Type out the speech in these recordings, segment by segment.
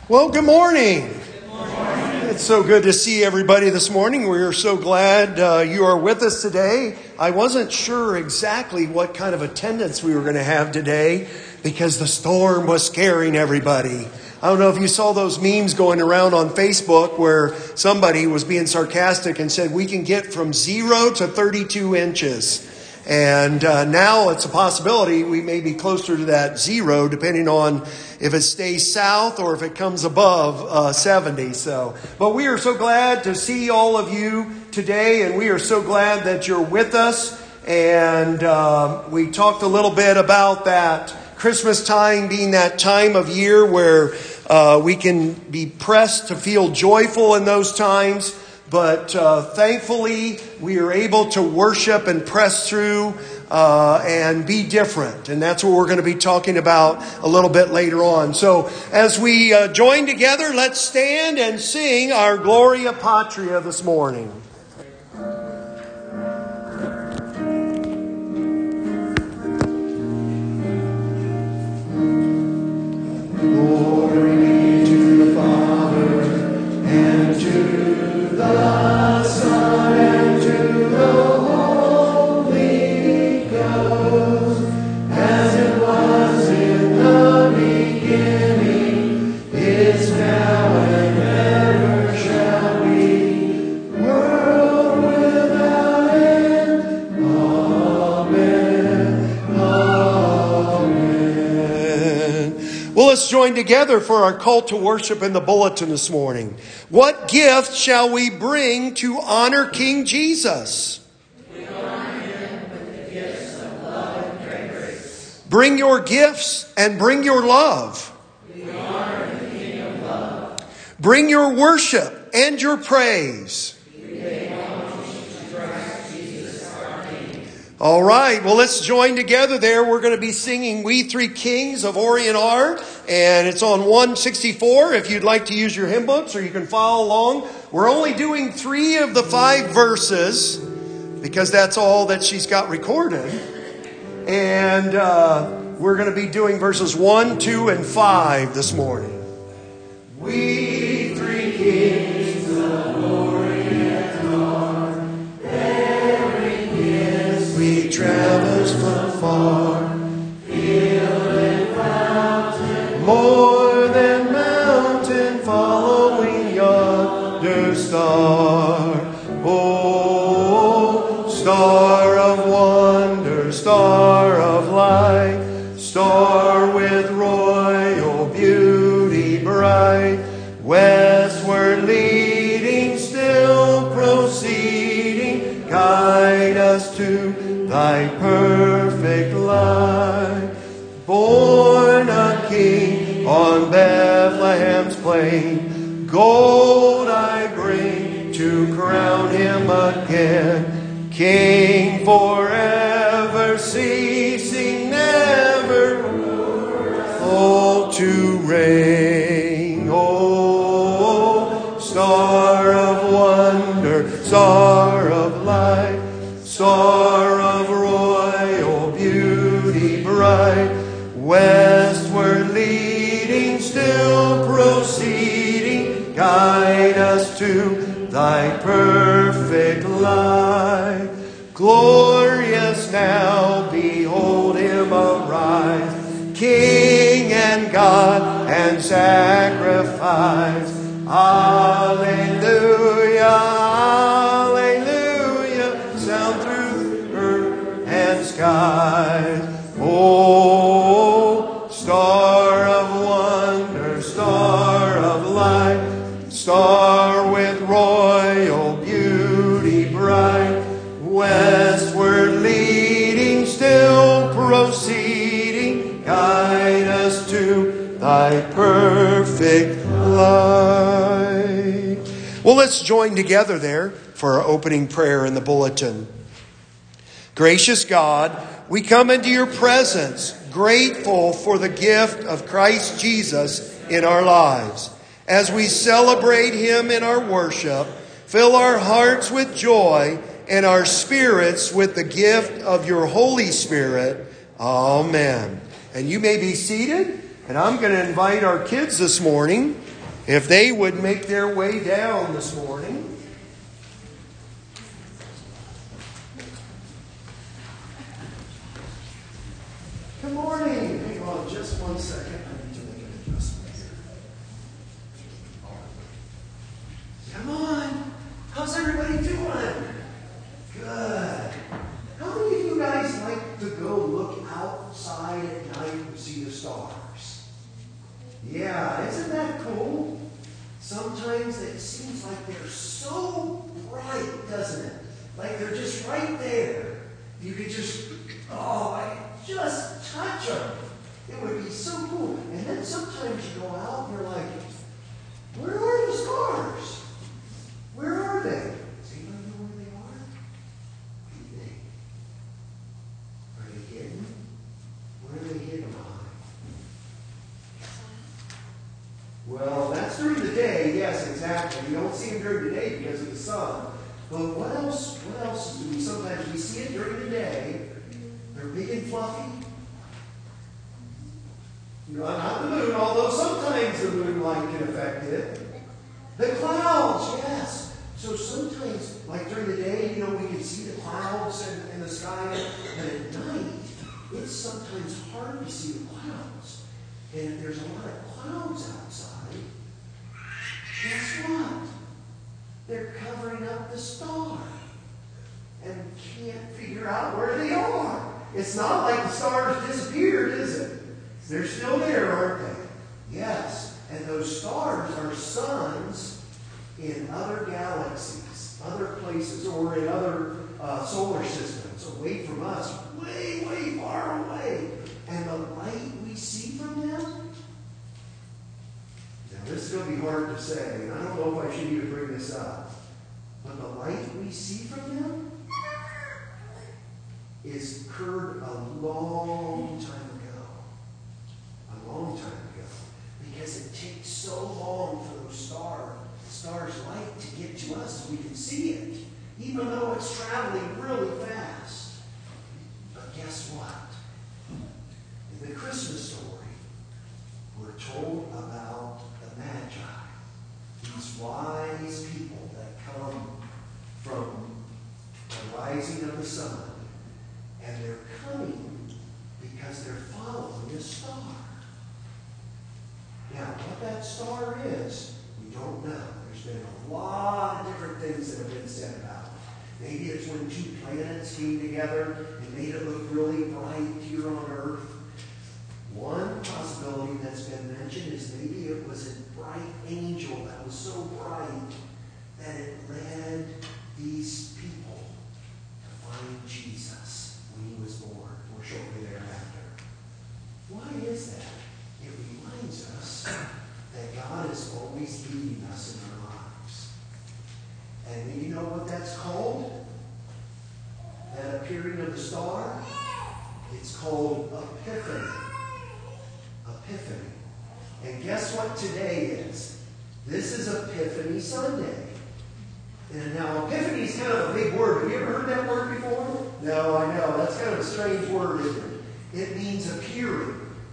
Well, good morning. It's so good to see everybody this morning. We're so glad you are with us today. I wasn't sure exactly what kind of attendance we were going to have today because the storm was scaring everybody. I don't know if you saw those memes going around on Facebook where somebody was being sarcastic and said we can get from 0 to 32 inches. And now it's a possibility we may be closer to that 0 depending on if it stays south or if it comes above 70. But we are so glad to see all of you today, and we are so glad that you're with us. And we talked a little bit about that Christmas time being that time of year where we can be pressed to feel joyful in those times. But thankfully, we are able to worship and press through and be different. And that's what we're going to be talking about a little bit later on. So as we join together, let's stand and sing our Gloria Patria this morning. Glory to the Father and to the Son and to the Holy Ghost, as it was in the beginning, is now and ever shall be, world without end. Amen. Amen. Well, let's join together for our call to worship in the bulletin this morning. What gift shall we bring to honor King Jesus? We honor him with the gifts of love and grace. Bring your gifts and bring your love. We honor the King of love. Bring your worship and your praise. We pay homage to Christ Jesus our King. All right, well, let's join together there. We're going to be singing We Three Kings of Orient are, and it's on 164 if you'd like to use your hymn books, or you can follow along. We're only doing 3 of the 5 verses because that's all that she's got recorded. And we're going to be doing verses 1, 2, and 5 this morning. We three kings of Orient are, bearing gifts we travels from far, field and fountain, more than mountain, following yonder star. Oh, star of wonder, star of light, star with royal beauty bright, westward leading, still proceeding, guide us to thy perfect light. Born a king on Bethlehem's plain, gold I bring to crown him again. King forever, ceasing never, all to reign. Oh, star of wonder, star of light, star of royal beauty bright, westward leading, still proceeding, guide us to thy perfect light. Glorious now, behold him arise, King and God and sacrifice. Alleluia, alleluia, sound through earth and skies. Oh, star of wonder, star of light, star with royal beauty bright, westward leading, still proceeding, guide us to thy perfect light. Well, let's join together there for our opening prayer in the bulletin. Gracious God, we come into your presence, grateful for the gift of Christ Jesus in our lives. As we celebrate him in our worship, fill our hearts with joy and our spirits with the gift of your Holy Spirit. Amen. And you may be seated. And I'm going to invite our kids this morning if they would make their way down this morning. Good morning. Hang on just one second. I need to make an adjustment here. Come on. How's everybody doing? Good. How many of you guys like to go look outside at night and see the stars? Yeah, isn't that cool? Sometimes it seems like they're so bright, doesn't it? Like they're just right there. You could just, just touch them. It would be so cool. And then sometimes you go out and you're like, where are the stars? Where are they? Does anybody know where they are? What do you think? Are they hidden? Where are they hidden behind? Well, that's during the day. Yes, exactly. You don't see them during the day because of the sun. But what else do we sometimes see it during the day? They're big and fluffy. Not the moon, although sometimes the moonlight can affect it. The clouds, yes. So sometimes, like during the day, we can see the clouds in the sky. But at night, it's sometimes hard to see the clouds. And if there's a lot of clouds outside, guess what? They're covering up the star. And we can't figure out where they are. It's not like the stars disappeared, is it? They're still there, aren't they? Yes. And those stars are suns in other galaxies, other places, or in other solar systems, away from us, way, way far away. And the light we see from them, now this is going to be hard to say, and I don't know if I should even bring this up, but the light we see from them is occurred a long time ago. A long time ago. Because it takes so long for those stars' light to get to us so we can see it, even though it's traveling really fast. But guess what? In the Christmas story, we're told about the Magi, these wise people that come from the rising of the sun, and they're coming because they're following a star. Now, what that star is, we don't know. There's been a lot of different things that have been said about it. Maybe it's when two planets came together and made it look really bright here on Earth. One possibility that's been mentioned is maybe it was a bright angel that was so bright that it led these people to find Jesus when he was born, or shortly thereafter. Why is that? It reminds us that God is always leading us in our lives. And you know what that's called? That appearing of the star? It's called Epiphany. Epiphany. And guess what today is? This is Epiphany Sunday. And now Epiphany is kind of a big word. Have you ever heard that word before? No, I know. That's kind of a strange word, isn't it? It means appearing.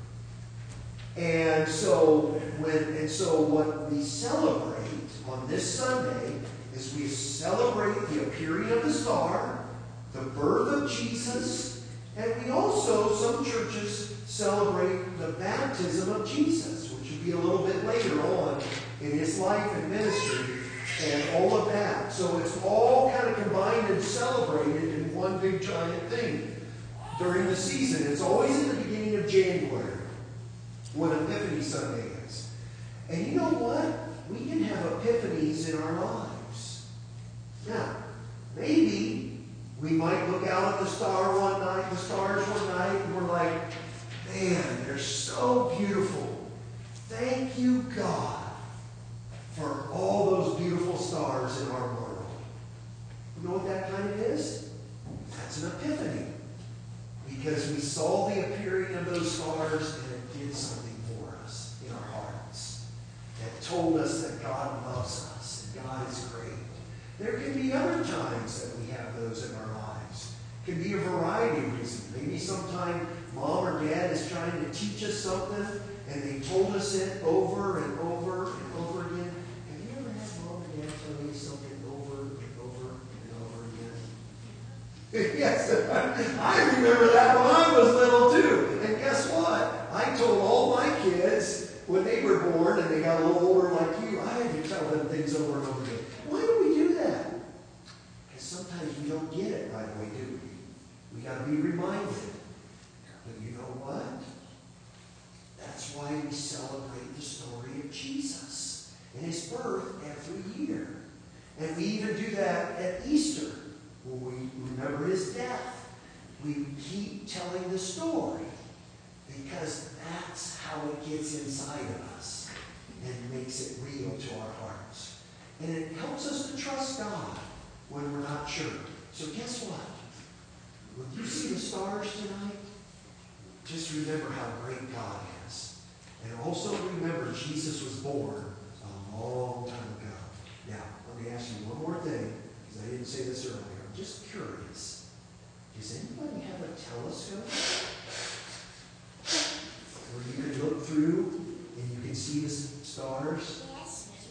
And so what we celebrate on this Sunday is we celebrate the appearing of the star, the birth of Jesus, and we also, some churches celebrate the baptism of Jesus, which will be a little bit later on in his life and ministry and all of that. So it's all kind of combined and celebrated in one big giant thing during the season. It's always in the beginning of January when Epiphany Sunday is. And you know what? We can have epiphanies in our lives. Now, maybe we might look out at the stars one night, and we're like, man, they're so beautiful. Thank you, God, for all those beautiful stars in our world. You know what that kind of is? That's an epiphany. Because we saw the appearing of those stars and it did something for us in our hearts. It told us that God loves us and God is great. There can be other times that we have those in our lives. It can be a variety of reasons. Maybe sometime mom or dad is trying to teach us something and they told us it over and over and over again. Have you ever had mom and dad tell you something over and over and over again? Yes, I remember that when I was little too. And guess what? I told all my kids when they were born and they got a little older like you, I had to tell them things over and over again. Why do we do that? Because sometimes we don't get it right away, do we? We got to be reminded. But you know what? That's why we celebrate the story of Jesus and his birth every year. And we even do that at Easter, when we remember his death. We keep telling the story because that's how it gets inside of us and makes it real to our hearts. And it helps us to trust God when we're not sure. So guess what? When you see the stars tonight, just remember how great God is. And also remember Jesus was born a long time ago. Now, let me ask you one more thing, because I didn't say this earlier. I'm just curious. Does anybody have a telescope where you can look through and you can see the stars? Yes.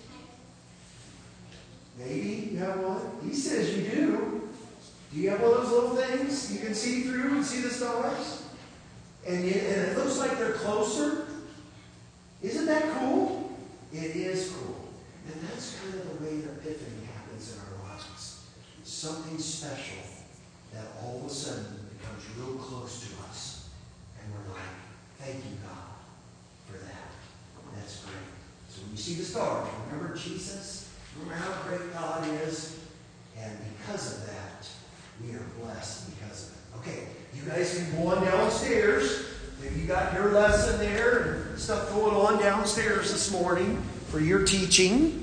Maybe you have one? He says you do. Do you have one of those little things you can see through and see the stars? And it looks like they're closer. Isn't that cool? It is cool. And that's kind of the way an epiphany happens in our lives. Something special that all of a sudden becomes real close to us. And we're like, thank you, God, for that. That's great. So when you see the stars, remember Jesus? Remember how great God is? And because of that, we are blessed because of it. Okay, you guys can go on downstairs. Maybe you got your lesson there and stuff going on downstairs this morning for your teaching.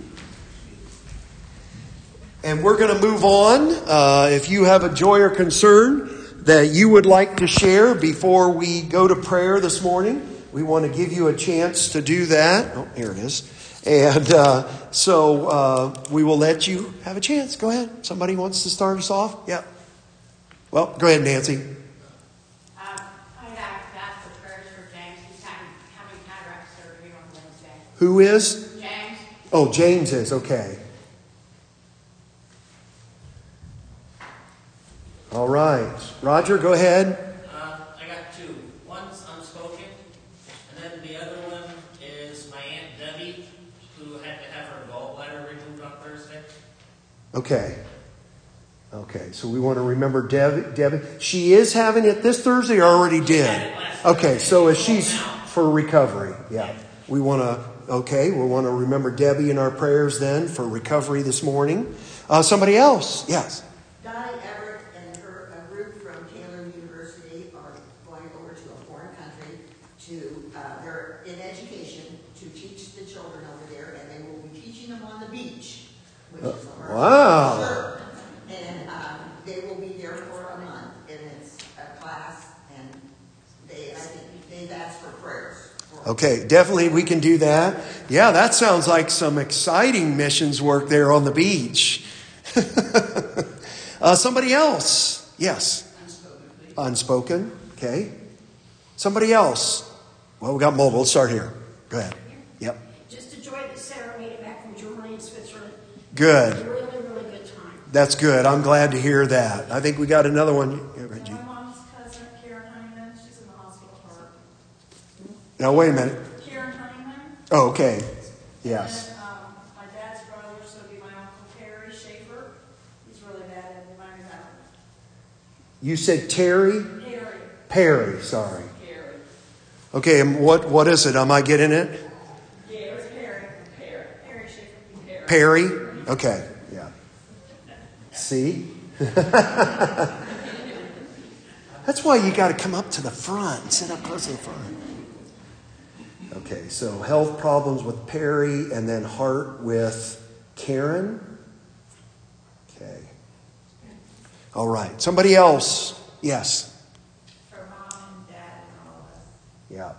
And we're going to move on. If you have a joy or concern that you would like to share before we go to prayer this morning, we want to give you a chance to do that. Oh, here it is. And so we will let you have a chance. Go ahead. Somebody wants to start us off? Yeah. Well, go ahead, Nancy. I'd ask for prayers for James. He's having cataract surgery on Wednesday. Who is? James. Oh, James is. Okay. All right. Roger, go ahead. I got two. One's unspoken, and then the other one is my Aunt Debbie, who had to have her gallbladder removed on Thursday. Okay. Okay, so we want to remember Debbie. She is having it this Thursday or already did? Okay, so as she's for recovery. Yeah. We want to remember Debbie in our prayers then for recovery this morning. Somebody else? Yes. Donna Everett and her group from Taylor University are going over to a foreign country they're in education to teach the children over there, and they will be teaching them on the beach, which is a hard wow. Sure. And they will be there for a month, and it's a class, and I think they've asked for prayers. Okay, definitely we can do that. Yeah, that sounds like some exciting missions work there on the beach. Somebody else? Yes. Unspoken. Okay. Somebody else? Well, we got mobile. Let's start here. Go ahead. Yep. Just enjoyed the Sarah made it back from Germany and Switzerland. Good. Really, really good time. That's good. I'm glad to hear that. I think we got another one. Yeah, Reggie. My mom's cousin, Karen Honeyman, she's in the hospital for her. Now, wait a minute. Karen Honeyman. Oh, okay. Yes. And then, my dad's brother, so it'd be my Uncle Terry Schaefer. He's really bad at environmental. You said Terry? Perry, sorry. Perry. Okay, and what is it? Am I getting it? Yeah, it was Perry. Perry Schaefer. Perry? Okay, yeah. See? That's why you got to come up to the front. Sit up close to the front. Okay, so health problems with Perry and then heart with Karen. Okay. All right. Somebody else. Yes. For mom and dad and all of us. Yeah.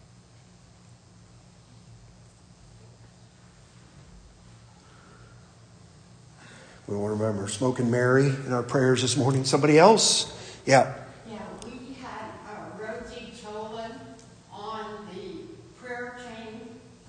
We want to remember Smoking Mary in our prayers this morning. Somebody else? Yeah. Yeah, we had Rosie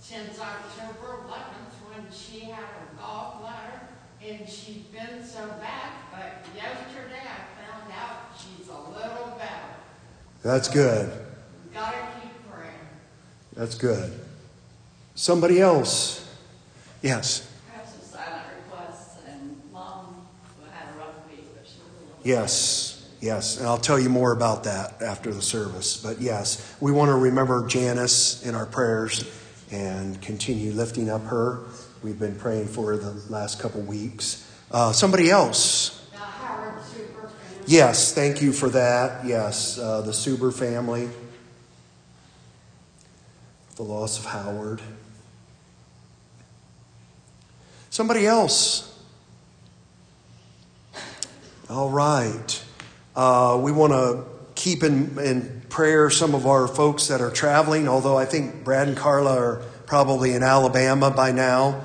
since October 11th when she had a gallbladder and she's been so bad, but yesterday I found out she's a little better. That's good. We gotta keep praying. That's good. Somebody else? Yes. I have some silent requests, and Mom had a rough week, but she was a little. Yes. And I'll tell you more about that after the service. But yes, we want to remember Janice in our prayers and continue lifting up her. We've been praying for her the last couple weeks. Somebody else? The Howard Super family. Yes, thank you for that. Yes, the Suber family. The loss of Howard. Somebody else? All right. We want to keep in prayer some of our folks that are traveling, although I think Brad and Carla are probably in Alabama by now.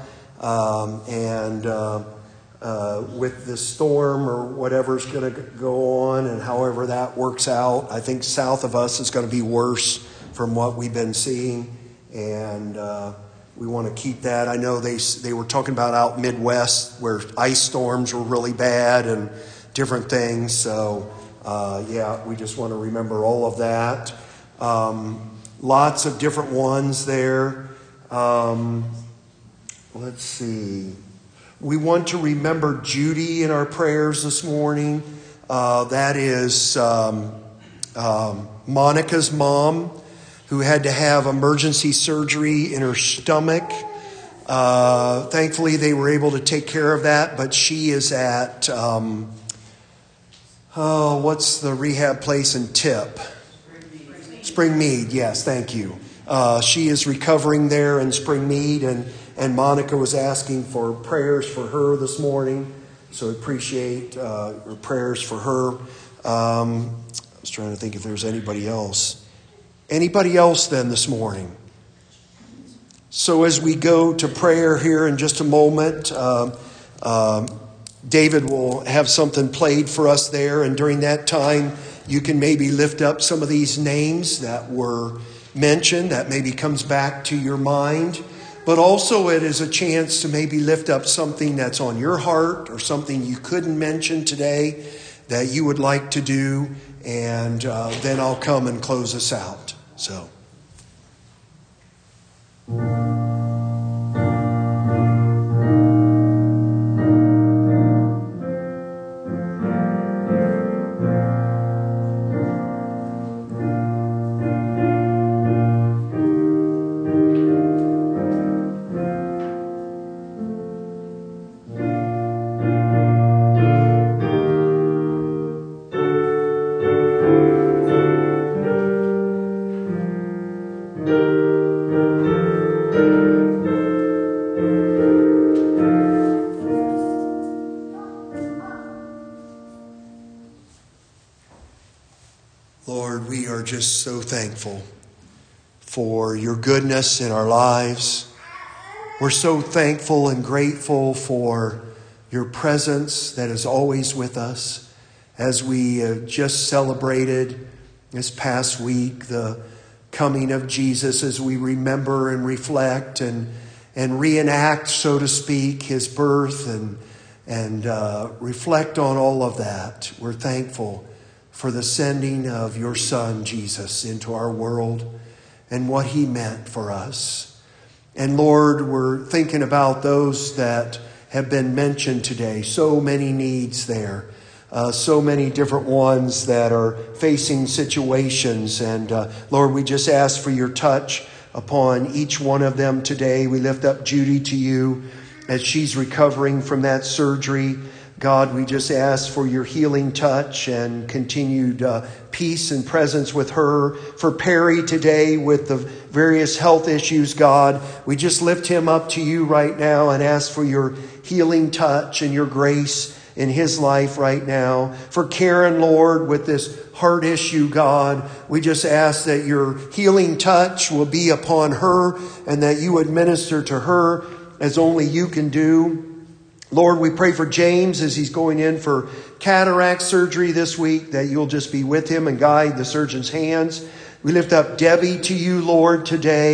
With the storm or whatever's going to go on and however that works out, I think south of us is going to be worse from what we've been seeing. And we want to keep that. I know they were talking about out Midwest where ice storms were really bad and different things. So, we just want to remember all of that. Lots of different ones there. Let's see. We want to remember Judy in our prayers this morning. That is Monica's mom, who had to have emergency surgery in her stomach. Thankfully, they were able to take care of that, but she is at, what's the rehab place in Tip? Springmead, yes, thank you. She is recovering there in Springmead, and Monica was asking for prayers for her this morning, so appreciate your prayers for her. I was trying to think if there's anybody else. Anybody else then this morning? So as we go to prayer here in just a moment, David will have something played for us there, and during that time, you can maybe lift up some of these names that were mentioned, that maybe comes back to your mind. But also it is a chance to maybe lift up something that's on your heart or something you couldn't mention today that you would like to do. And then I'll come and close us out. So. Lord, we are just so thankful for your goodness in our lives. We're so thankful and grateful for your presence that is always with us. As we just celebrated this past week the coming of Jesus, as we remember and reflect and reenact, so to speak, his birth and reflect on all of that. We're thankful for the sending of your Son, Jesus, into our world and what he meant for us. And Lord, we're thinking about those that have been mentioned today. So many needs there. So many different ones that are facing situations. And Lord, we just ask for your touch upon each one of them today. We lift up Judy to you as she's recovering from that surgery. God, we just ask for your healing touch and continued peace and presence with her. For Perry today with the various health issues, God, we just lift him up to you right now and ask for your healing touch and your grace in his life right now. For Karen, Lord, with this heart issue, God, we just ask that your healing touch will be upon her and that you would minister to her as only you can do. Lord, we pray for James as he's going in for cataract surgery this week, that you'll just be with him and guide the surgeon's hands. We lift up Debbie to you, Lord, today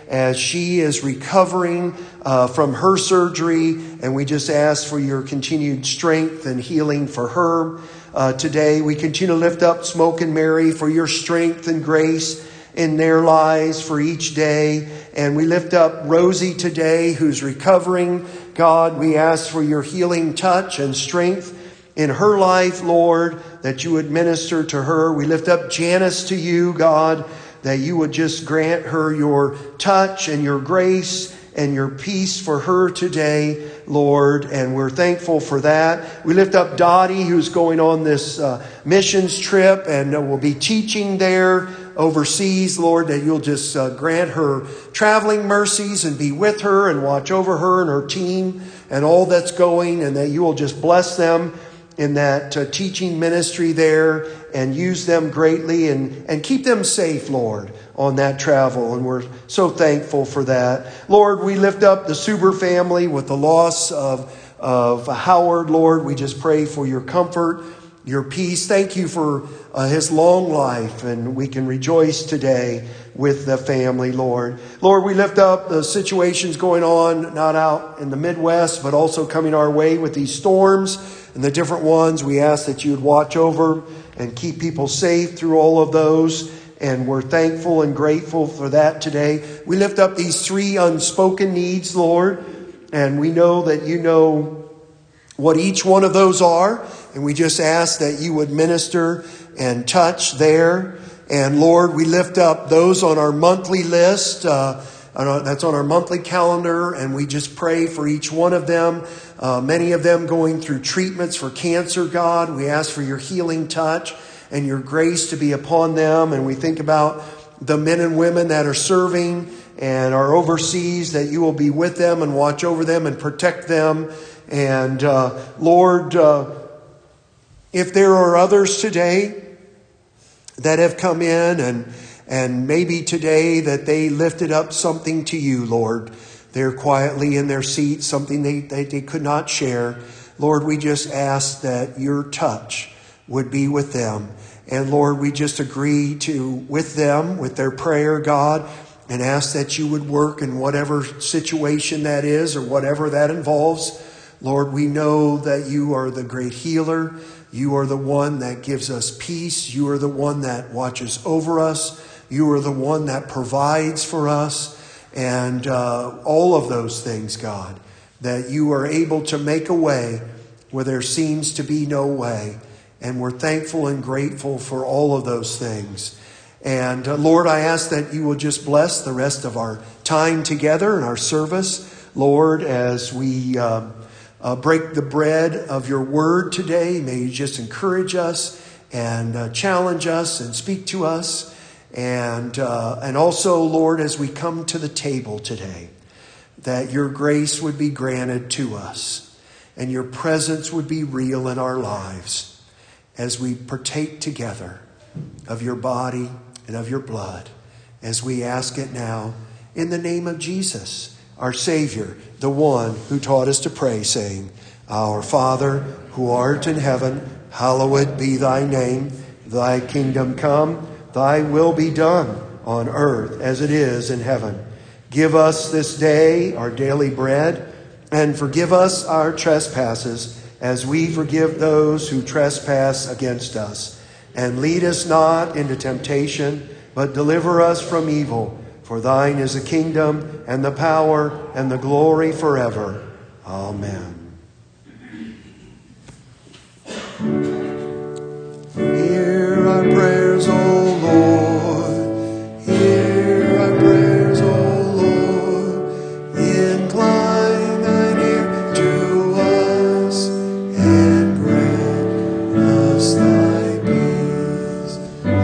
as she is recovering from her surgery. And we just ask for your continued strength and healing for her today. We continue to lift up Smoke and Mary for your strength and grace in their lives for each day. And we lift up Rosie today, who's recovering. God, we ask for your healing touch and strength in her life, Lord, that you would minister to her. We lift up Janice to you, God, that you would just grant her your touch and your grace and your peace for her today, Lord. And we're thankful for that. We lift up Dottie, who's going on this missions trip and will be teaching there overseas, Lord, that you'll just grant her traveling mercies and be with her and watch over her and her team and all that's going, and that you will just bless them in that teaching ministry there and use them greatly and keep them safe, Lord, on that travel. And we're so thankful for that. Lord, we lift up the Suber family with the loss of Howard, Lord. We just pray for your comfort, your peace. Thank you for his long life, and we can rejoice today with the family, Lord. Lord, we lift up the situations going on, not out in the Midwest, but also coming our way with these storms and the different ones. We ask that you would watch over and keep people safe through all of those. And we're thankful and grateful for that today. We lift up these 3 unspoken needs, Lord. And we know that you know what each one of those are. And we just ask that you would minister and touch there. And Lord, we lift up those on our monthly list. That's on our monthly calendar. And we just pray for each one of them. Many of them going through treatments for cancer, God. We ask for your healing touch and your grace to be upon them. And we think about the men and women that are serving and are overseas, that you will be with them and watch over them and protect them. And Lord, if there are others today that have come in and maybe today that they lifted up something to you, Lord, they're quietly in their seats, something they could not share. Lord, we just ask that your touch would be with them. And Lord, we just agree with them, with their prayer, God, and ask that you would work in whatever situation that is or whatever that involves. Lord, we know that you are the great healer. You are the one that gives us peace. You are the one that watches over us. You are the one that provides for us. And all of those things, God, that you are able to make a way where there seems to be no way. And we're thankful and grateful for all of those things. And Lord, I ask that you will just bless the rest of our time together and our service. Lord, as we break the bread of your word today, may you just encourage us and challenge us and speak to us. And also, Lord, as we come to the table today, that your grace would be granted to us and your presence would be real in our lives as we partake together of your body and of your blood, as we ask it now in the name of Jesus, our Savior, the one who taught us to pray, saying, Our Father, who art in heaven, hallowed be thy name. Thy kingdom come, thy will be done on earth as it is in heaven. Give us this day our daily bread, and forgive us our trespasses as we forgive those who trespass against us. And lead us not into temptation, but deliver us from evil. For thine is the kingdom and the power and the glory forever. Amen. Hear our prayers, O Lord. Hear our prayers, O Lord. Incline thine ear to us and grant us thy peace.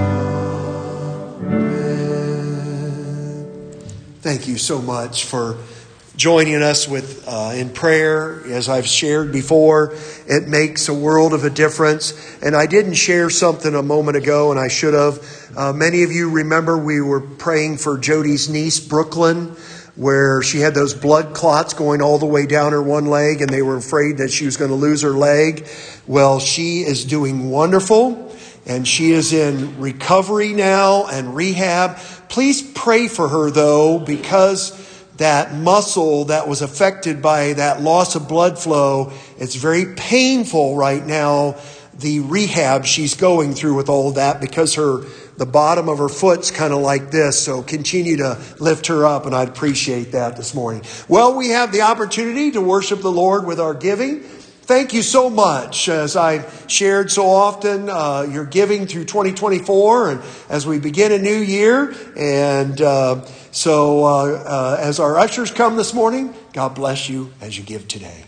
Amen. Thank you so much for joining us with in prayer. As I've shared before, it makes a world of a difference. And I didn't share something a moment ago, and I should have. Many of you remember we were praying for Jody's niece, Brooklyn, where she had those blood clots going all the way down her one leg, and they were afraid that she was going to lose her leg. Well, she is doing wonderful, and she is in recovery now and rehab. Please pray for her, though, because that muscle that was affected by that loss of blood flow, it's very painful right now, the rehab she's going through with all of that, because the bottom of her foot's kind of like this. So continue to lift her up, and I'd appreciate that this morning. Well, we have the opportunity to worship the Lord with our giving. Thank you so much. As I've shared so often, you're giving through 2024 and as we begin a new year. And so as our ushers come this morning, God bless you as you give today.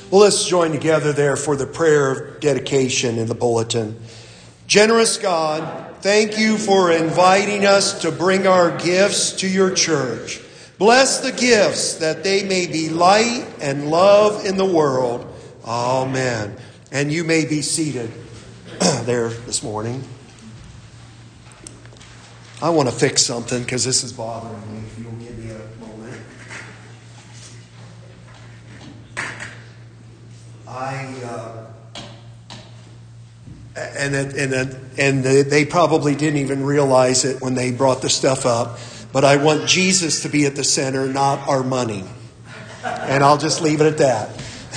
Well, let's join together there for the prayer of dedication in the bulletin. Generous God, thank you for inviting us to bring our gifts to your church. Bless the gifts that they may be light and love in the world. Amen. And you may be seated there this morning. I want to fix something because this is bothering me. If you'll give me a moment. And they probably didn't even realize it when they brought the stuff up. But I want Jesus to be at the center, not our money. And I'll just leave it at that.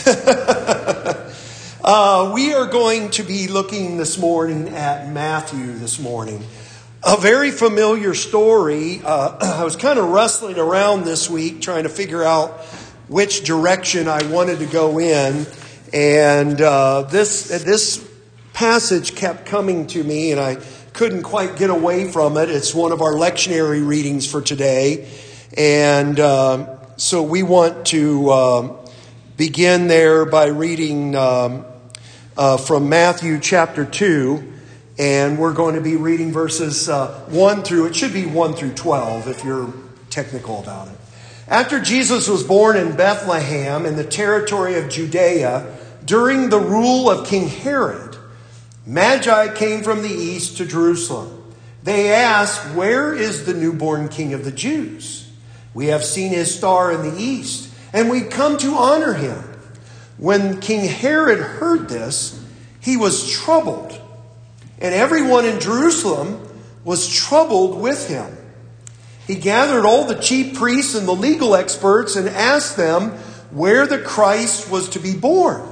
We are going to be looking this morning at Matthew this morning. A very familiar story. I was kind of wrestling around this week trying to figure out which direction I wanted to go in. And this passage kept coming to me, and I couldn't quite get away from it. It's one of our lectionary readings for today. And so we want to begin there by reading from Matthew chapter 2. And we're going to be reading verses 1 through 12 if you're technical about it. After Jesus was born in Bethlehem in the territory of Judea during the rule of King Herod, Magi came from the east to Jerusalem. They asked, "Where is the newborn King of the Jews? We have seen his star in the east, and we come to honor him." When King Herod heard this, he was troubled, and everyone in Jerusalem was troubled with him. He gathered all the chief priests and the legal experts and asked them where the Christ was to be born.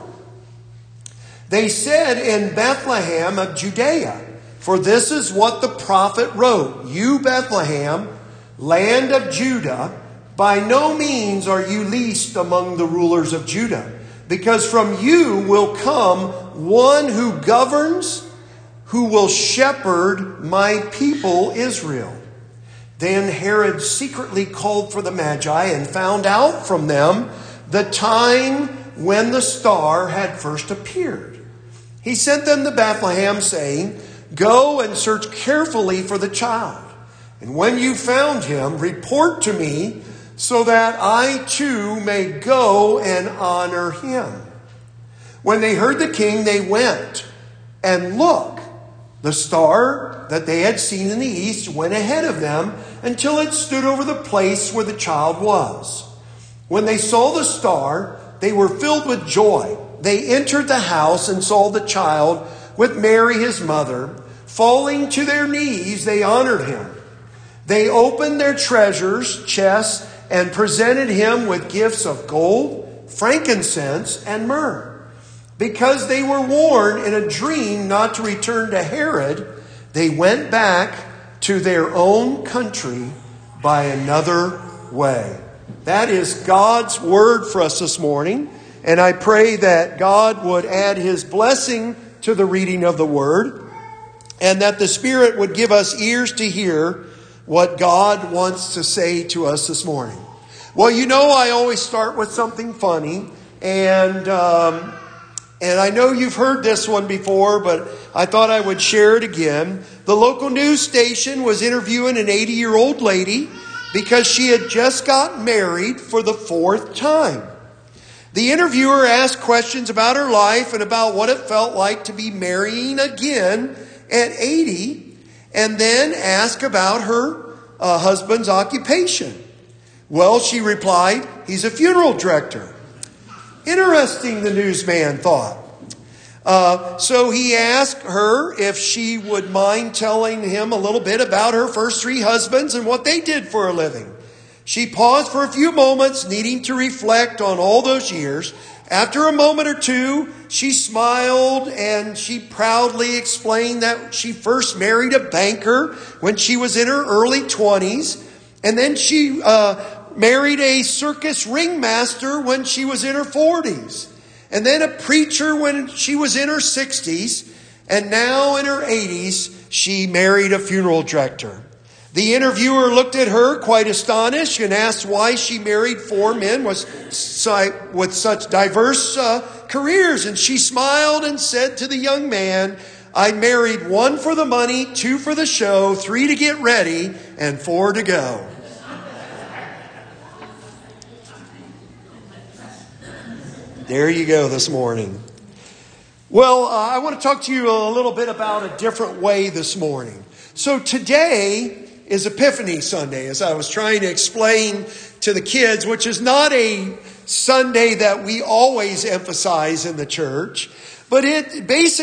They said, "In Bethlehem of Judea, for this is what the prophet wrote. You, Bethlehem, land of Judah, by no means are you least among the rulers of Judah, because from you will come one who governs, who will shepherd my people Israel." Then Herod secretly called for the Magi and found out from them the time when the star had first appeared. He sent them to Bethlehem, saying, "Go and search carefully for the child. And when you found him, report to me, so that I too may go and honor him." When they heard the king, they went, and look, the star that they had seen in the east went ahead of them until it stood over the place where the child was. When they saw the star, they were filled with joy. They entered the house and saw the child with Mary his mother. Falling to their knees, they honored him. They opened their treasures chests and presented him with gifts of gold, frankincense, and myrrh. Because they were warned in a dream not to return to Herod, they went back to their own country by another way. That is God's word for us this morning. And I pray that God would add his blessing to the reading of the word, and that the Spirit would give us ears to hear what God wants to say to us this morning. Well, you know, I always start with something funny, and I know you've heard this one before, but I thought I would share it again. The local news station was interviewing an 80-year-old lady because she had just got married for the 4th time. The interviewer asked questions about her life and about what it felt like to be marrying again at 80, and then asked about her husband's occupation. Well, she replied, "He's a funeral director." Interesting, the newsman thought. So he asked her if she would mind telling him a little bit about her first 3 husbands and what they did for a living. She paused for a few moments, needing to reflect on all those years. After a moment or two, she smiled and she proudly explained that she first married a banker when she was in her early 20s. And then she married a circus ringmaster when she was in her 40s. And then a preacher when she was in her 60s. And now in her 80s, she married a funeral director. The interviewer looked at her quite astonished and asked why she married 4 men with such diverse careers. And she smiled and said to the young man, "I married 1 for the money, 2 for the show, 3 to get ready, and 4 to go." There you go this morning. Well, I want to talk to you a little bit about a different way this morning. So today is Epiphany Sunday, as I was trying to explain to the kids, which is not a Sunday that we always emphasize in the church, but it's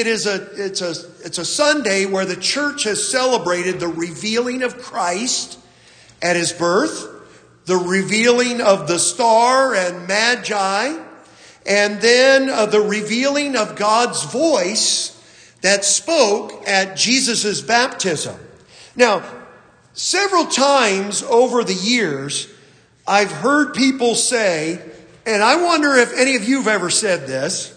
a Sunday where the church has celebrated the revealing of Christ at his birth, the revealing of the star and magi, and then the revealing of God's voice that spoke at Jesus' baptism. Now, several times over the years, I've heard people say, and I wonder if any of you have ever said this,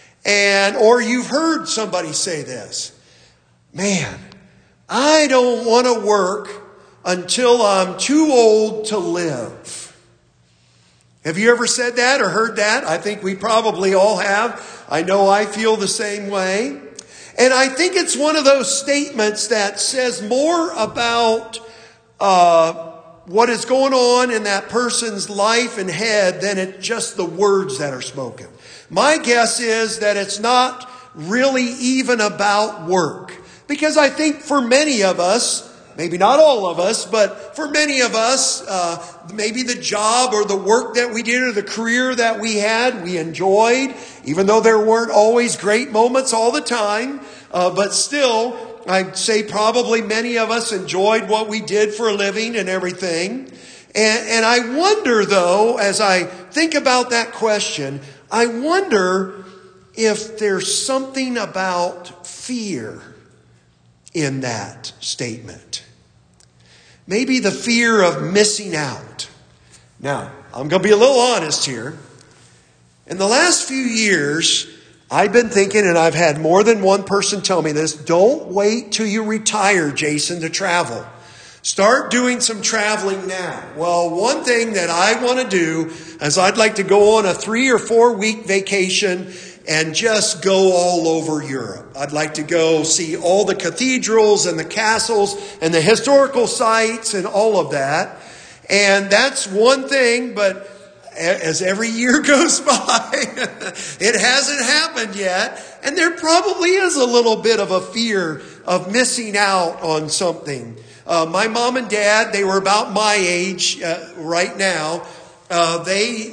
or you've heard somebody say this, "Man, I don't want to work until I'm too old to live." Have you ever said that or heard that? I think we probably all have. I know I feel the same way. And I think it's one of those statements that says more about what is going on in that person's life and head than it's just the words that are spoken. My guess is that it's not really even about work. Because I think for many of us, maybe not all of us, but for many of us, maybe the job or the work that we did or the career that we had, we enjoyed, even though there weren't always great moments all the time. But still, I'd say probably many of us enjoyed what we did for a living and everything. And I wonder, though, as I think about that question, I wonder if there's something about fear in that statement. Maybe the fear of missing out. Now, I'm going to be a little honest here. In the last few years, I've been thinking, and I've had more than one person tell me this, don't wait till you retire, Jason, to travel. Start doing some traveling now. Well, one thing that I want to do is I'd like to go on a 3 or 4 week vacation and just go all over Europe. I'd like to go see all the cathedrals and the castles and the historical sites and all of that. And that's one thing, but as every year goes by, it hasn't happened yet. And there probably is a little bit of a fear of missing out on something. My mom and dad, they were about my age right now. But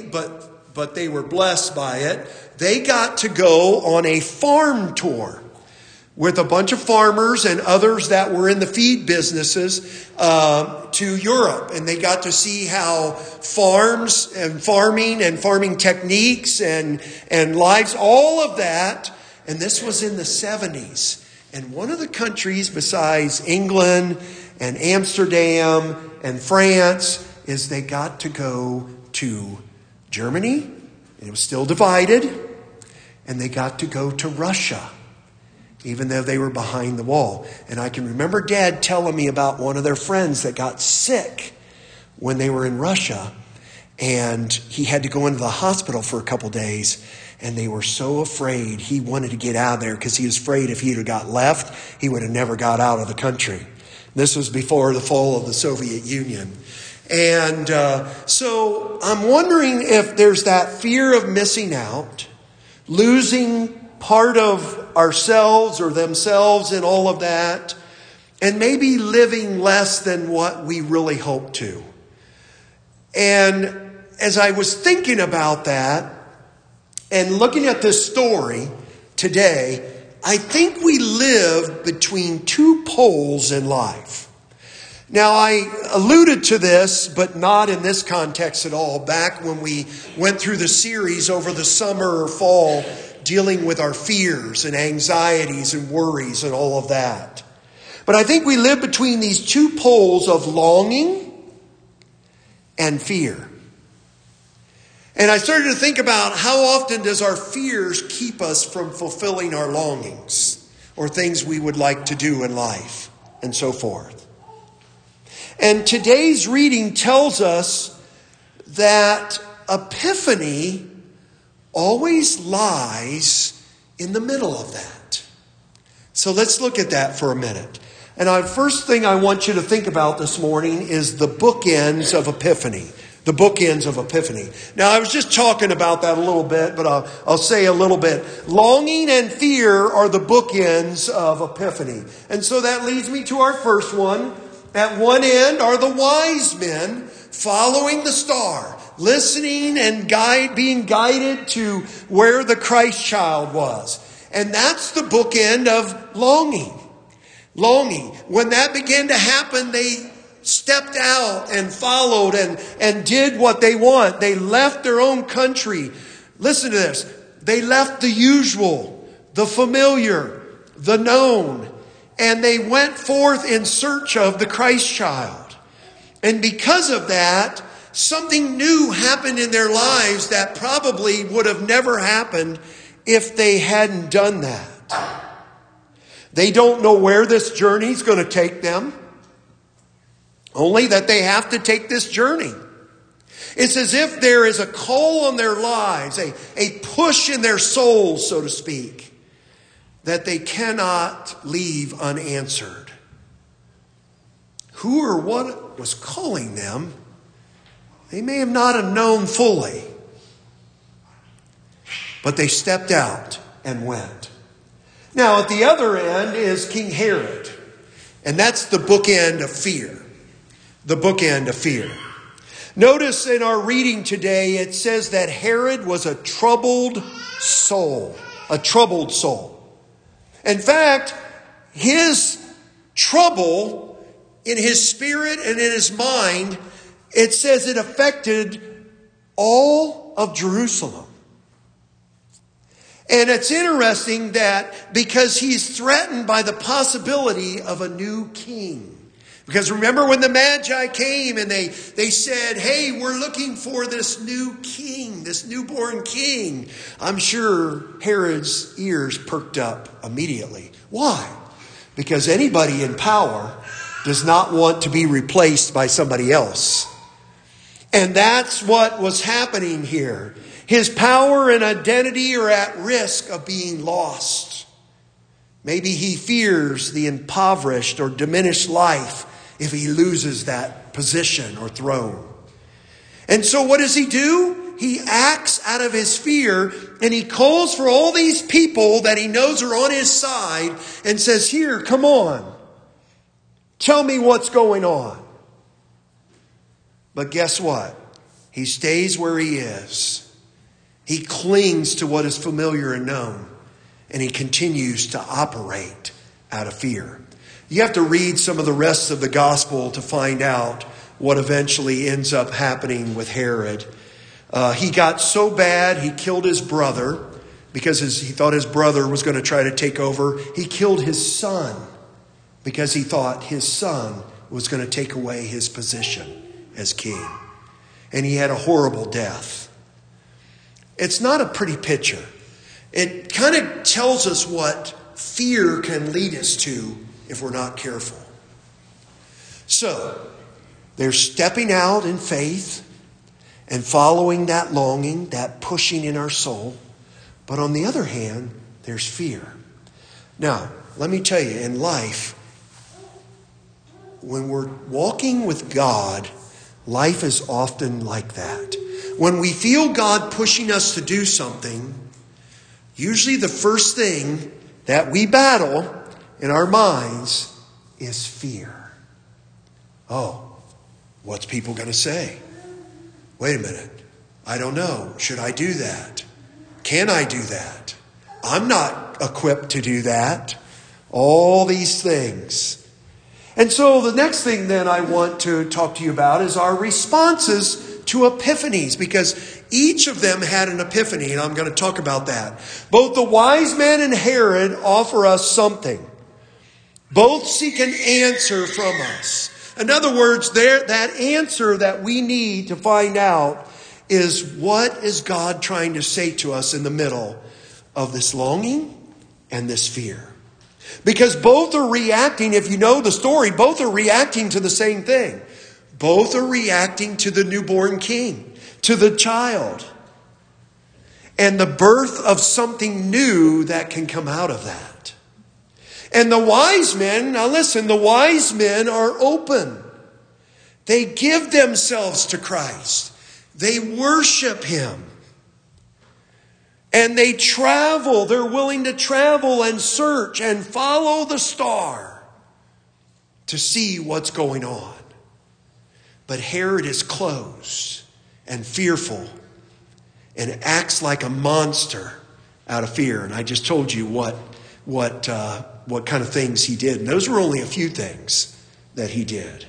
they were blessed by it. They got to go on a farm tour with a bunch of farmers and others that were in the feed businesses to Europe. And they got to see how farms and farming techniques and lives, all of that. And this was in the 70s. And one of the countries besides England and Amsterdam and France is they got to go to Germany. It was still divided. And they got to go to Russia, even though they were behind the wall. And I can remember Dad telling me about one of their friends that got sick when they were in Russia. And he had to go into the hospital for a couple days. And they were so afraid. He wanted to get out of there because he was afraid if he had got left, he would have never got out of the country. This was before the fall of the Soviet Union. And so I'm wondering if there's that fear of missing out, losing part of ourselves or themselves in all of that, and maybe living less than what we really hope to. And as I was thinking about that and looking at this story today, I think we live between 2 poles in life. Now, I alluded to this, but not in this context at all, back when we went through the series over the summer or fall, dealing with our fears and anxieties and worries and all of that. But I think we live between these 2 poles of longing and fear. And I started to think about how often does our fears keep us from fulfilling our longings or things we would like to do in life and so forth. And today's reading tells us that Epiphany always lies in the middle of that. So let's look at that for a minute. And the first thing I want you to think about this morning is the bookends of Epiphany. The bookends of Epiphany. Now, I was just talking about that a little bit, but I'll say a little bit. Longing and fear are the bookends of Epiphany. And so that leads me to our first one. At one end are the wise men following the star, listening and being guided to where the Christ child was. And that's the bookend of longing. Longing. When that began to happen, they stepped out and followed and did what they want. They left their own country. Listen to this. They left the usual, the familiar, the known, and they went forth in search of the Christ child. And because of that, something new happened in their lives that probably would have never happened if they hadn't done that. They don't know where this journey is going to take them. Only that they have to take this journey. It's as if there is a call on their lives, a push in their souls, so to speak, that they cannot leave unanswered. Who or what was calling them, they may have not have known fully. But they stepped out and went. Now, at the other end is King Herod. And that's the bookend of fear. The bookend of fear. Notice in our reading today, it says that Herod was a troubled soul. A troubled soul. In fact, his trouble in his spirit and in his mind, it says it affected all of Jerusalem. And it's interesting that because he's threatened by the possibility of a new king. Because remember when the Magi came and they said, hey, we're looking for this new king, this newborn king. I'm sure Herod's ears perked up immediately. Why? Because anybody in power does not want to be replaced by somebody else. And that's what was happening here. His power and identity are at risk of being lost. Maybe he fears the impoverished or diminished life if he loses that position or throne. And so what does he do? He acts out of his fear and he calls for all these people that he knows are on his side and says, here, come on. Tell me what's going on. But guess what? He stays where he is. He clings to what is familiar and known. And he continues to operate out of fear. You have to read some of the rest of the gospel to find out what eventually ends up happening with Herod. He got so bad, he killed his brother because he thought his brother was going to try to take over. He killed his son because he thought his son was going to take away his position as king. And he had a horrible death. It's not a pretty picture. It kind of tells us what fear can lead us to if we're not careful. So, they're stepping out in faith and following that longing, that pushing in our soul. But on the other hand, there's fear. Now, let me tell you, in life, when we're walking with God, life is often like that. When we feel God pushing us to do something, usually the first thing that we battle in our minds is fear. Oh, what's people going to say? Wait a minute. I don't know. Should I do that? Can I do that? I'm not equipped to do that. All these things. And so the next thing then I want to talk to you about is our responses to epiphanies, because each of them had an epiphany, and I'm going to talk about that. Both the wise men and Herod offer us something. Both seek an answer from us. In other words, that answer that we need to find out is, what is God trying to say to us in the middle of this longing and this fear? Because both are reacting, if you know the story, both are reacting to the same thing. Both are reacting to the newborn king, to the child, and the birth of something new that can come out of that. And the wise men, now listen, the wise men are open. They give themselves to Christ. They worship him. And they travel. They're willing to travel and search and follow the star to see what's going on. But Herod is closed and fearful and acts like a monster out of fear. And I just told you what kind of things he did. And those were only a few things that he did.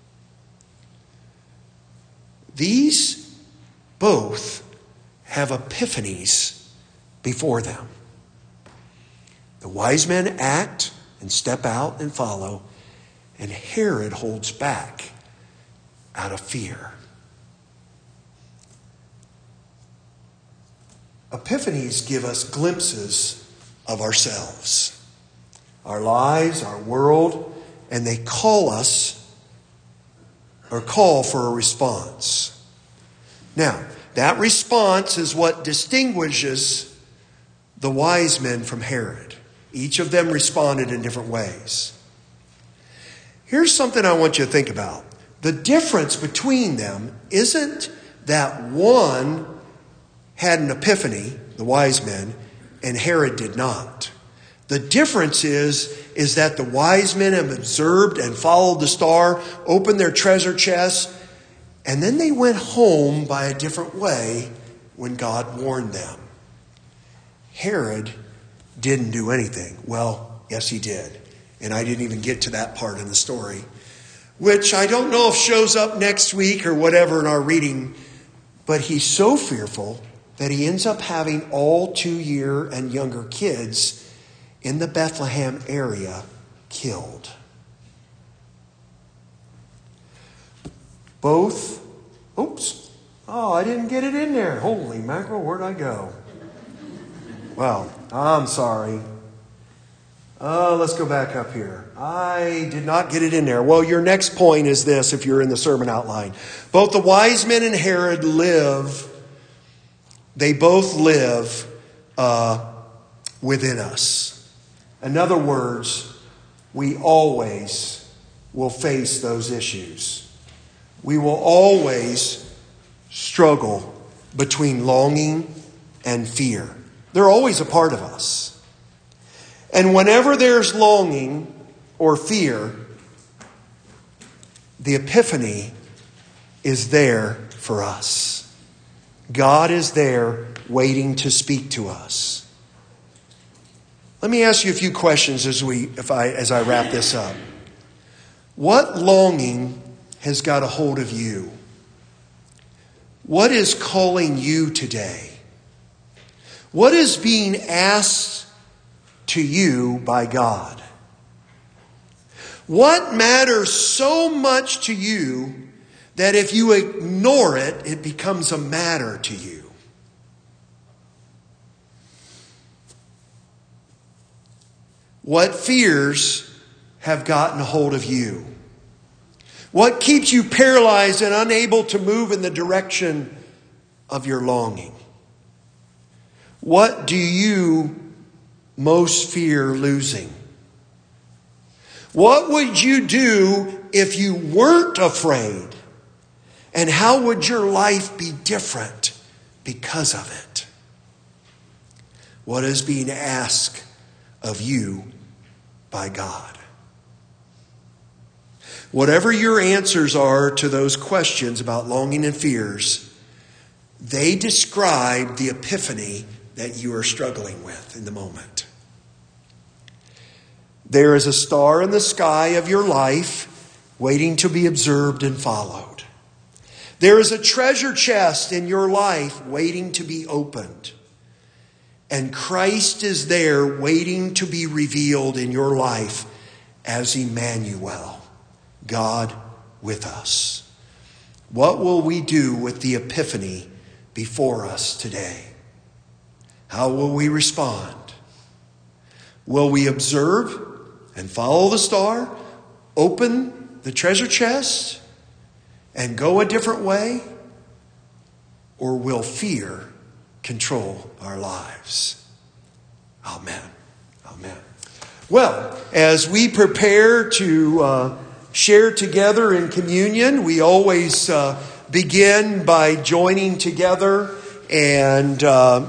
These both have epiphanies before them. The wise men act and step out and follow, and Herod holds back out of fear. Epiphanies give us glimpses of ourselves, our lives, our world, and they call us or call for a response. Now, that response is what distinguishes the wise men from Herod. Each of them responded in different ways. Here's something I want you to think about. The difference between them isn't that one had an epiphany, the wise men, and Herod did not. The difference is that the wise men have observed and followed the star, opened their treasure chests, and then they went home by a different way when God warned them. Herod didn't do anything. Well, yes, he did. And I didn't even get to that part in the story, which I don't know if shows up next week or whatever in our reading. But he's so fearful that he ends up having all 2-year and younger kids in the Bethlehem area killed. I didn't get it in there. Holy mackerel, where'd I go? Well, I'm sorry. Let's go back up here. I did not get it in there. Well, your next point is this, if you're in the sermon outline. Both the wise men and Herod they both live within us. In other words, we always will face those issues. We will always struggle between longing and fear. They're always a part of us. And whenever there's longing or fear, the epiphany is there for us. God is there waiting to speak to us. Let me ask you a few questions as I wrap this up. What longing has got a hold of you? What is calling you today? What is being asked to you by God? What matters so much to you that if you ignore it, it becomes a matter to you? What fears have gotten a hold of you? What keeps you paralyzed and unable to move in the direction of your longing? What do you most fear losing? What would you do if you weren't afraid? And how would your life be different because of it? What is being asked of you by God? Whatever your answers are to those questions about longing and fears, they describe the epiphany that you are struggling with in the moment. There is a star in the sky of your life waiting to be observed and followed. There is a treasure chest in your life waiting to be opened. And Christ is there waiting to be revealed in your life as Emmanuel, God with us. What will we do with the epiphany before us today? How will we respond? Will we observe and follow the star? Open the treasure chest? and go a different way? Or will fear control our lives? Amen. Amen. Well, as we prepare to share together in communion, we always begin by joining together and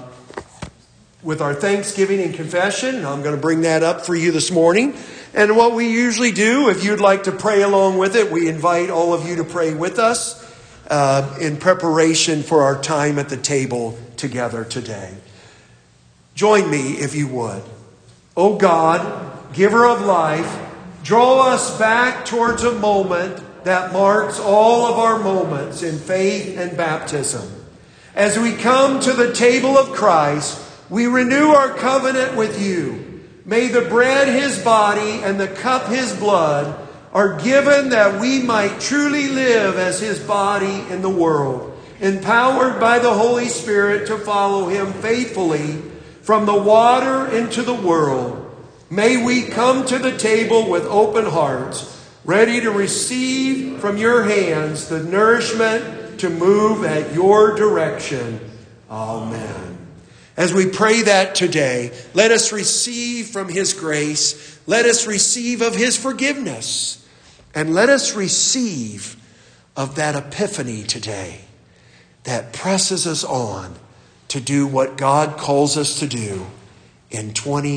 with our thanksgiving and confession. I'm going to bring that up for you this morning. And what we usually do, if you'd like to pray along with it, we invite all of you to pray with us in preparation for our time at the table together today. Join me if you would. O God, giver of life, draw us back towards a moment that marks all of our moments in faith and baptism. As we come to the table of Christ, we renew our covenant with you. May the bread, his body, and the cup, his blood, are given that we might truly live as his body in the world, empowered by the Holy Spirit to follow him faithfully from the water into the world. May we come to the table with open hearts, ready to receive from your hands the nourishment to move at your direction. Amen. As we pray that today, let us receive from his grace. Let us receive of his forgiveness. And let us receive of that epiphany today that presses us on to do what God calls us to do in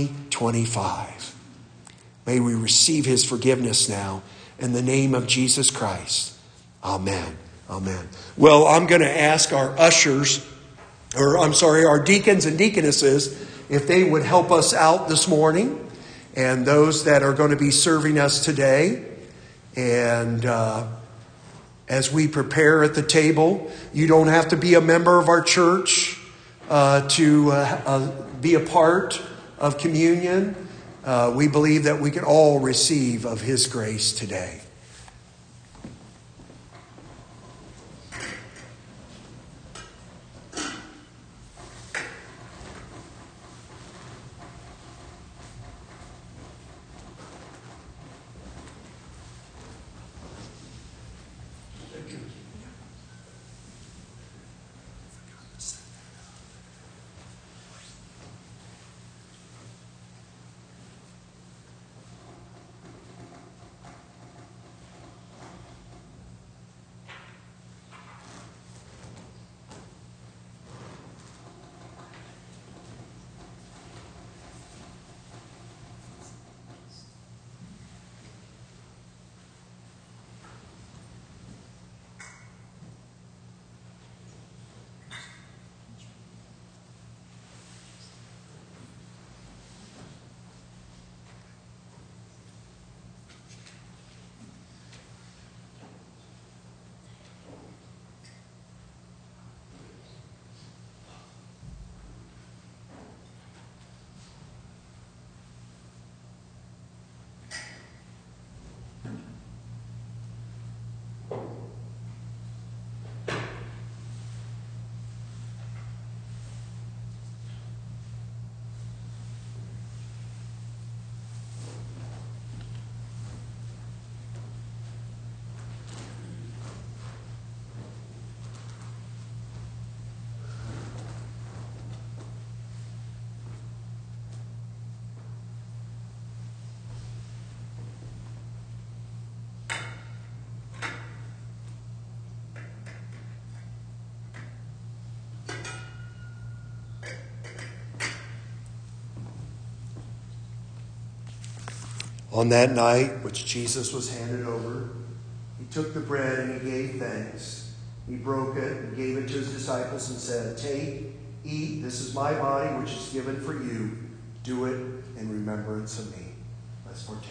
2025. May we receive his forgiveness now in the name of Jesus Christ. Amen. Amen. Well, I'm going to ask our ushers, our deacons and deaconesses, if they would help us out this morning, and those that are going to be serving us today. And as we prepare at the table, you don't have to be a member of our church to be a part of communion. We believe that we can all receive of his grace today. On that night, which Jesus was handed over, he took the bread and he gave thanks. He broke it and gave it to his disciples and said, "Take, eat, this is my body which is given for you. Do it in remembrance of me." Let's partake.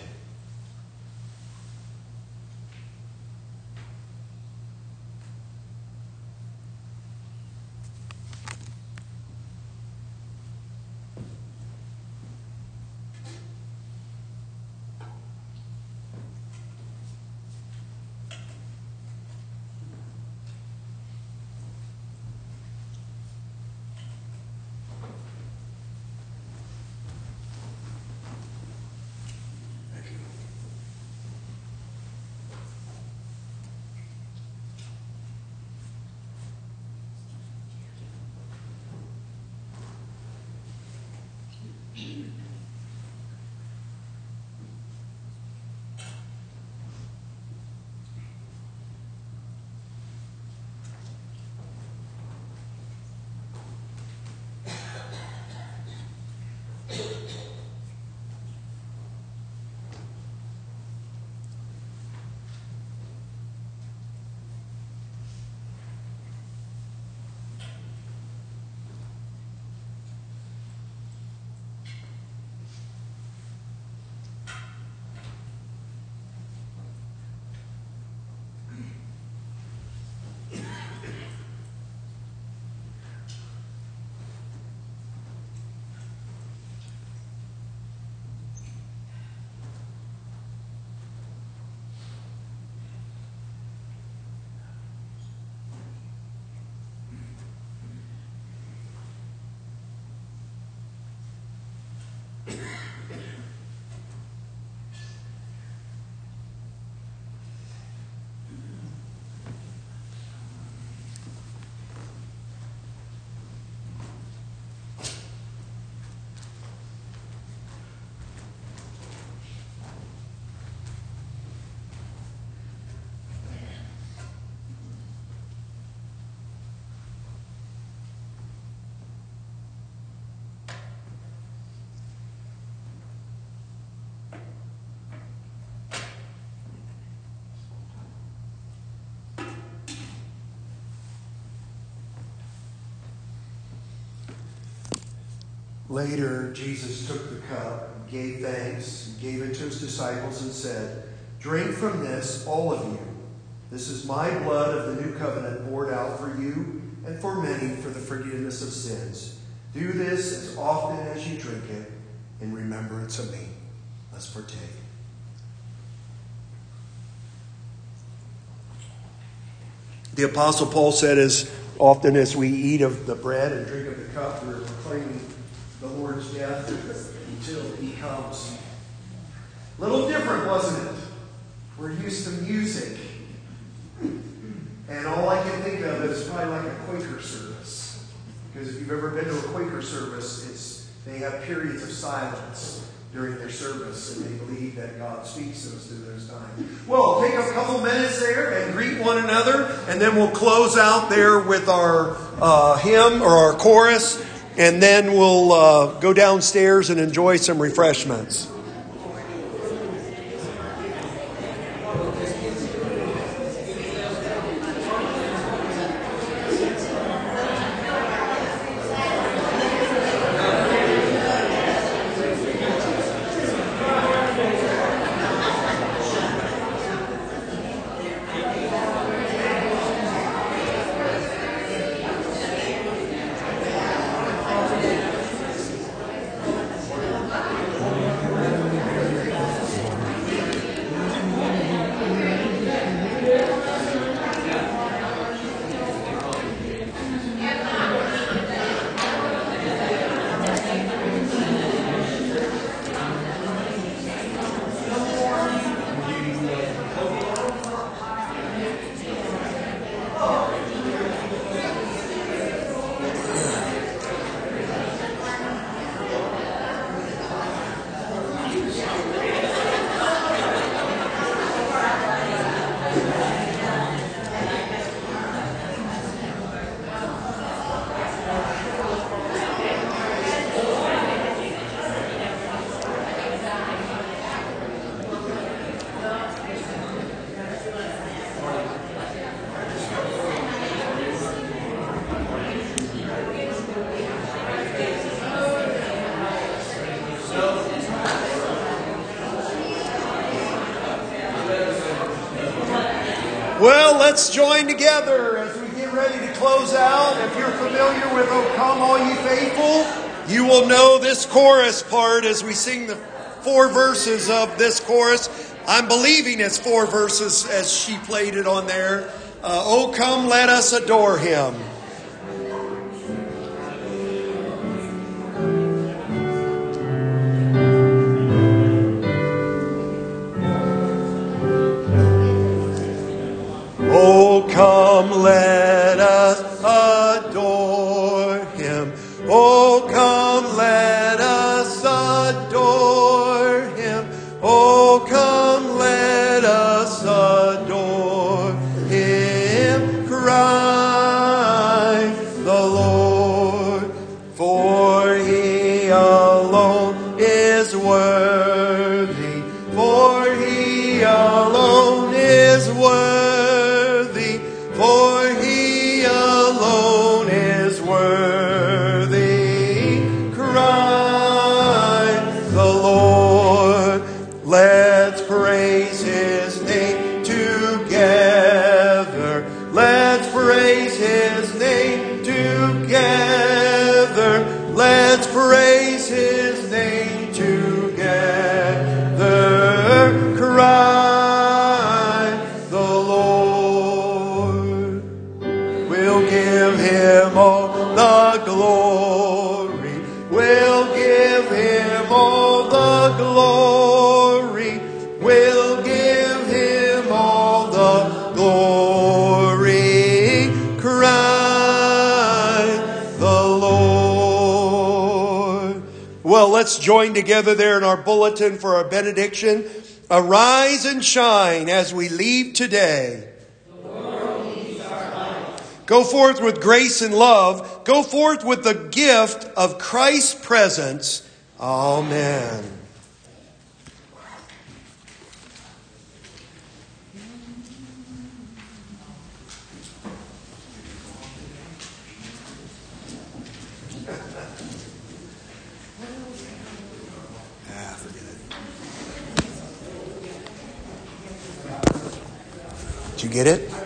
Later, Jesus took the cup, gave thanks, and gave it to his disciples and said, "Drink from this, all of you. This is my blood of the new covenant poured out for you and for many for the forgiveness of sins. Do this as often as you drink it in remembrance of me." Let's partake. The Apostle Paul said, as often as we eat of the bread and drink of the cup, we're proclaiming the Lord's death until he comes. A little different, wasn't it? We're used to music. And all I can think of is probably like a Quaker service. Because if you've ever been to a Quaker service, they have periods of silence during their service, and they believe that God speaks to us through those times. Well, take a couple minutes there and greet one another, and then we'll close out there with our hymn or our chorus, and then we'll go downstairs and enjoy some refreshments. Well, let's join together as we get ready to close out. If you're familiar with "O Come, All Ye Faithful," you will know this chorus part as we sing the 4 verses of this chorus. I'm believing it's 4 verses as she played it on there. "O come, let us adore him." Oh, come, let us adore him. Oh, come, let us alone is worthy, for He alone is worthy, for He alone is worthy. Christ the Lord, let's praise His name together. Let's praise His name together. Let's praise His name together. Christ the Lord. We'll give Him all the glory. We'll give Him all the glory. We'll give Him all the glory. Christ the Lord. Well, let's join together there in our bulletin for our benediction. Arise and shine as we leave today. Go forth with grace and love. Go forth with the gift of Christ's presence. Amen. Did you get it?